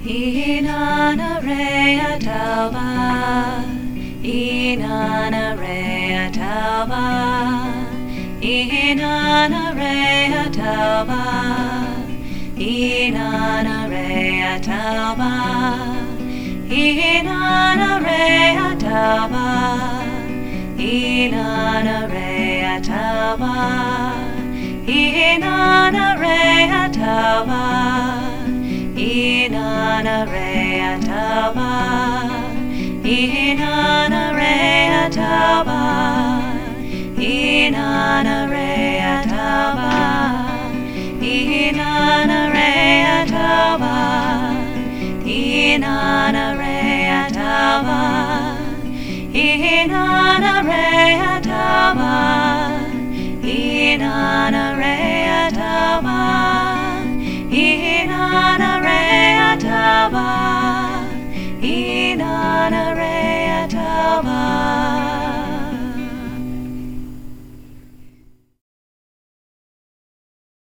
Inana rea tauba, inana rea tauba, inana rea tauba, inana rea tauba, inana rea tauba, inana rea tauba, inana rea tauba. Inana rea tauba, inana rea tauba, inana rea tauba, inana rea tauba, inana rea tauba, inana rea tauba, inana